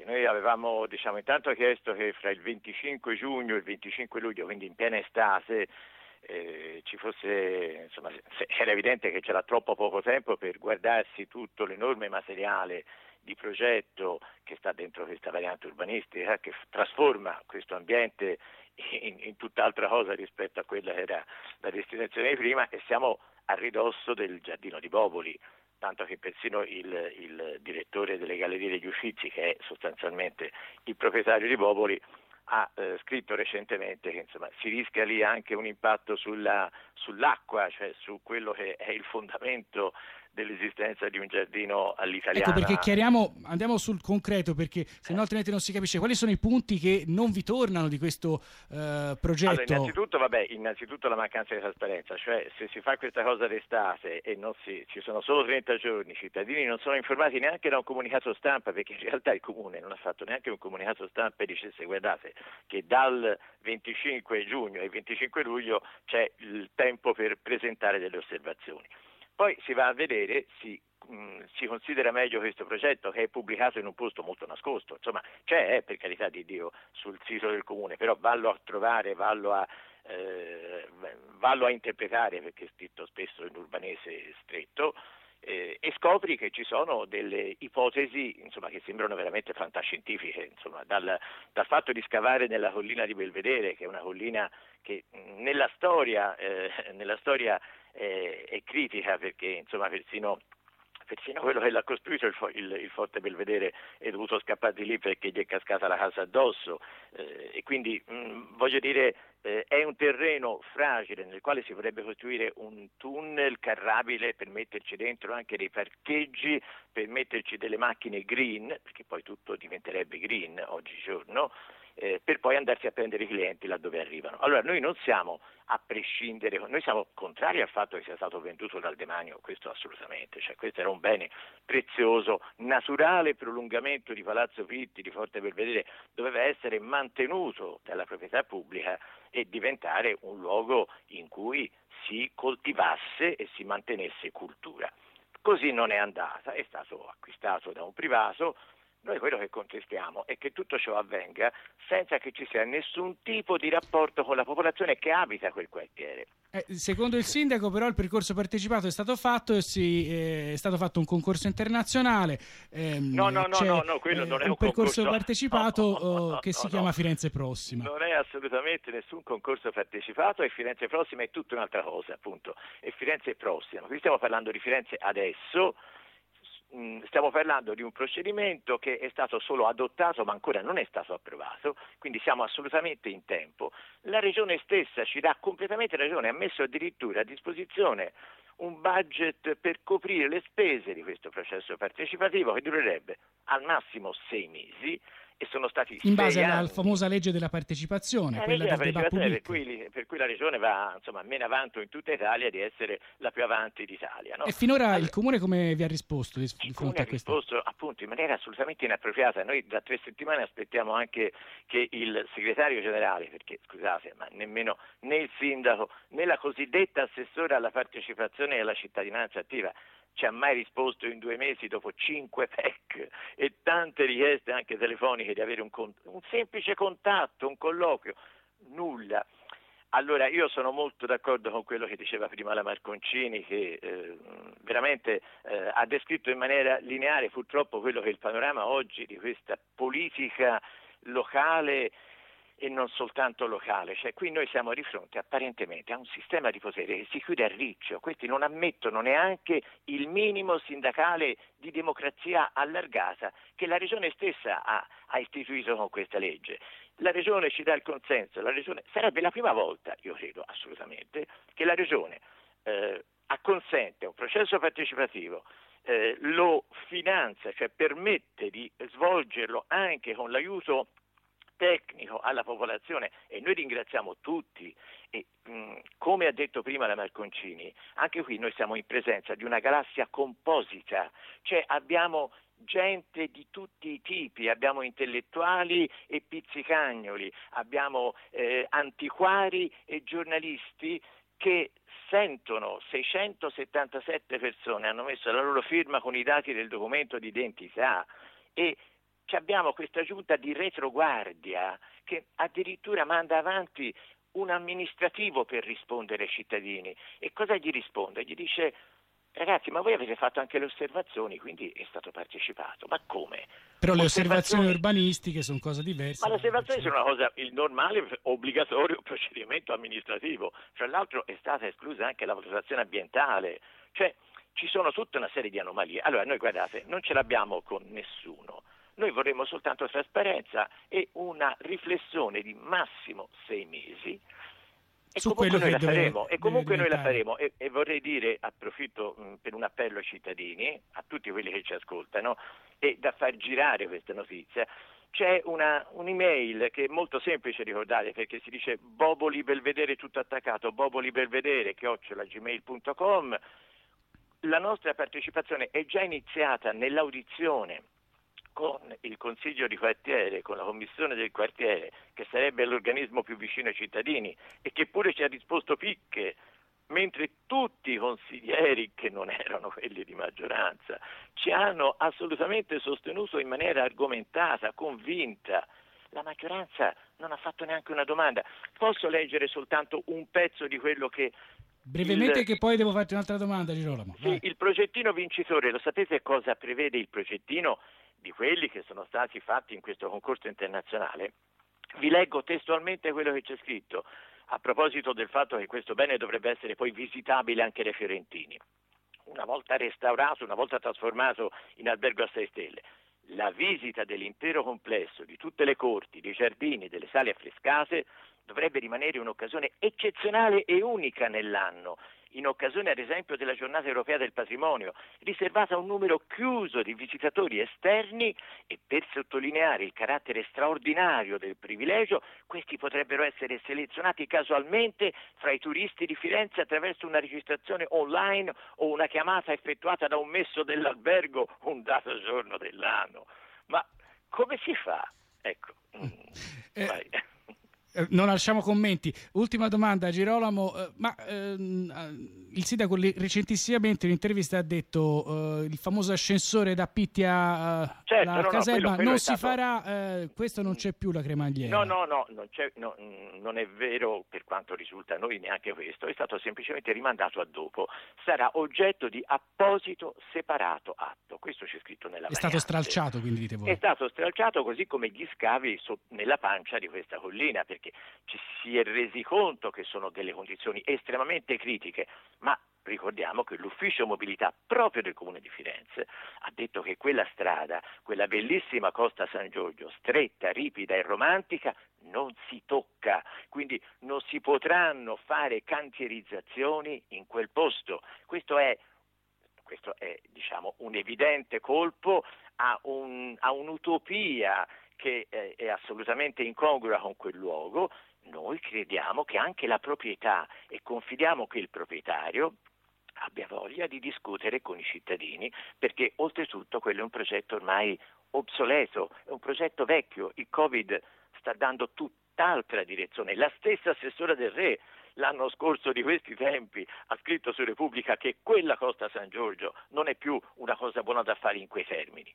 noi avevamo intanto chiesto che fra il 25 giugno e il 25 luglio, quindi in piena estate, ci fosse, era evidente che c'era troppo poco tempo per guardarsi tutto l'enorme materiale di progetto che sta dentro questa variante urbanistica, che trasforma questo ambiente in tutt'altra cosa rispetto a quella che era la destinazione di prima, e siamo a ridosso del Giardino di Boboli, tanto che persino il direttore delle Gallerie degli Uffizi, che è sostanzialmente il proprietario di Boboli, ha scritto recentemente che si rischia lì anche un impatto sull'acqua, cioè su quello che è il fondamento dell'esistenza di un giardino all'italiana. Ecco, perché andiamo sul concreto, perché se no altrimenti non si capisce quali sono i punti che non vi tornano di questo progetto. Allora, innanzitutto la mancanza di trasparenza, cioè se si fa questa cosa d'estate e ci sono solo 30 giorni, i cittadini non sono informati neanche da un comunicato stampa, perché in realtà il Comune non ha fatto neanche un comunicato stampa e dicesse: guardate che dal 25 giugno al 25 luglio c'è il tempo per presentare delle osservazioni. Poi si va a vedere, si considera meglio questo progetto, che è pubblicato in un posto molto nascosto, c'è, per carità di Dio, sul sito del Comune, però vallo a trovare, vallo a interpretare, perché è scritto spesso in urbanese stretto, e scopri che ci sono delle ipotesi che sembrano veramente fantascientifiche, dal fatto di scavare nella collina di Belvedere, che è una collina che nella storia è critica, perché persino quello che l'ha costruito, il Forte Belvedere, è dovuto scappare di lì perché gli è cascata la casa addosso, e quindi è un terreno fragile nel quale si vorrebbe costruire un tunnel carrabile per metterci dentro anche dei parcheggi, per metterci delle macchine green, perché poi tutto diventerebbe green oggigiorno, per poi andarsi a prendere i clienti laddove arrivano. Allora noi non siamo a prescindere, noi siamo contrari al fatto che sia stato venduto dal demanio, questo assolutamente, questo era un bene prezioso, naturale prolungamento di Palazzo Pitti, di Forte Belvedere, doveva essere mantenuto dalla proprietà pubblica e diventare un luogo in cui si coltivasse e si mantenesse cultura. Così non è andata, è stato acquistato da un privato. Noi quello che contestiamo è che tutto ciò avvenga senza che ci sia nessun tipo di rapporto con la popolazione che abita quel quartiere. Secondo il sindaco però il percorso partecipato è stato fatto, è stato fatto un concorso internazionale. No, quello non è un percorso concorso partecipato che si chiama Firenze Prossima. Non è assolutamente nessun concorso partecipato, e Firenze Prossima è tutta un'altra cosa, appunto. È Firenze Prossima. Qui stiamo parlando di Firenze adesso. Stiamo parlando di un procedimento che è stato solo adottato ma ancora non è stato approvato, quindi siamo assolutamente in tempo. La Regione stessa ci dà completamente ragione, ha messo addirittura a disposizione un budget per coprire le spese di questo processo partecipativo che durerebbe al massimo 6 mesi, e sono stati in base 6 alla anni. famosa legge della partecipazione, quella del débat public. Per cui la Regione va meno avanti in tutta Italia di essere la più avanti d'Italia, no? E finora il Comune come vi ha risposto di fronte a questo? Ha risposto appunto in maniera assolutamente inappropriata. Noi da 3 settimane aspettiamo anche che il segretario generale, perché scusate, ma nemmeno né il sindaco né la cosiddetta assessore alla partecipazione e alla cittadinanza attiva ci ha mai risposto in 2 mesi, dopo 5 PEC e tante richieste anche telefoniche, di avere un semplice contatto, un colloquio, nulla. Allora io sono molto d'accordo con quello che diceva prima la Marconcini, che veramente ha descritto in maniera lineare purtroppo quello che è il panorama oggi di questa politica locale e non soltanto locale, qui noi siamo di fronte apparentemente a un sistema di potere che si chiude a riccio. Questi non ammettono neanche il minimo sindacale di democrazia allargata che la Regione stessa ha istituito con questa legge. La Regione ci dà il consenso, sarebbe la prima volta, io credo assolutamente, che la Regione acconsente un processo partecipativo, lo finanzia, cioè permette di svolgerlo anche con l'aiuto tecnico alla popolazione, e noi ringraziamo tutti, e come ha detto prima la Marconcini, anche qui noi siamo in presenza di una galassia composita, cioè abbiamo gente di tutti i tipi, abbiamo intellettuali e pizzicagnoli, abbiamo antiquari e giornalisti che sentono. 677 persone hanno messo la loro firma con i dati del documento di identità, e abbiamo questa giunta di retroguardia che addirittura manda avanti un amministrativo per rispondere ai cittadini. E cosa gli risponde? Gli dice: ragazzi, ma voi avete fatto anche le osservazioni, quindi è stato partecipato. Ma come? Però le osservazioni urbanistiche sono cose diverse. Ma le osservazioni sono una cosa, il normale, obbligatorio procedimento amministrativo. Fra l'altro è stata esclusa anche la valutazione ambientale. Cioè, ci sono tutta una serie di anomalie. Allora, noi guardate, non ce l'abbiamo con nessuno. Noi vorremmo soltanto trasparenza e una riflessione di massimo 6 mesi. E comunque noi la faremo, e vorrei dire, approfitto per un appello ai cittadini, a tutti quelli che ci ascoltano, e da far girare questa notizia. C'è un'email che è molto semplice ricordare, perché si dice Boboli Belvedere tutto attaccato, bobolibelvedere@gmail.com. La nostra partecipazione è già iniziata nell'audizione con il Consiglio di quartiere, con la Commissione del quartiere, che sarebbe l'organismo più vicino ai cittadini e che pure ci ha risposto picche, mentre tutti i consiglieri, che non erano quelli di maggioranza, ci hanno assolutamente sostenuto in maniera argomentata, convinta. La maggioranza non ha fatto neanche una domanda. Posso leggere soltanto un pezzo di quello che... Brevemente, che poi devo farti un'altra domanda, Girolamo. Sì, il progettino vincitore, lo sapete cosa prevede il progettino di quelli che sono stati fatti in questo concorso internazionale? Vi leggo testualmente quello che c'è scritto a proposito del fatto che questo bene dovrebbe essere poi visitabile anche dai fiorentini. Una volta restaurato, una volta trasformato in albergo a 6 stelle, la visita dell'intero complesso, di tutte le corti, dei giardini, delle sale affrescate, dovrebbe rimanere un'occasione eccezionale e unica nell'anno, in occasione ad esempio della giornata europea del patrimonio, riservata a un numero chiuso di visitatori esterni, e per sottolineare il carattere straordinario del privilegio, questi potrebbero essere selezionati casualmente fra i turisti di Firenze attraverso una registrazione online o una chiamata effettuata da un messo dell'albergo un dato giorno dell'anno. Ma come si fa? Ecco. Vai. Non lasciamo commenti. Ultima domanda, Girolamo. Il sindaco recentissimamente in un'intervista ha detto il famoso ascensore da Pitti a la caserma quello non si farà, questo non c'è più la cremagliera. No, non è vero per quanto risulta a noi neanche questo, è stato semplicemente rimandato a dopo. Sarà oggetto di apposito separato atto. Questo c'è scritto nella variante. È stato stralciato, quindi dite voi. È stato stralciato, così come gli scavi nella pancia di questa collina, perché ci si è resi conto che sono delle condizioni estremamente critiche, ma ricordiamo che l'ufficio mobilità proprio del Comune di Firenze ha detto che quella strada, quella bellissima Costa San Giorgio, stretta, ripida e romantica, non si tocca, quindi non si potranno fare cantierizzazioni in quel posto. Questo è diciamo un evidente colpo a un'utopia che è assolutamente incongrua con quel luogo. Noi crediamo che anche la proprietà, e confidiamo che il proprietario abbia voglia di discutere con i cittadini, perché oltretutto quello è un progetto ormai obsoleto, è un progetto vecchio. Il Covid sta dando tutt'altra direzione. La stessa assessora del Re l'anno scorso di questi tempi ha scritto su Repubblica che quella Costa San Giorgio non è più una cosa buona da fare in quei termini.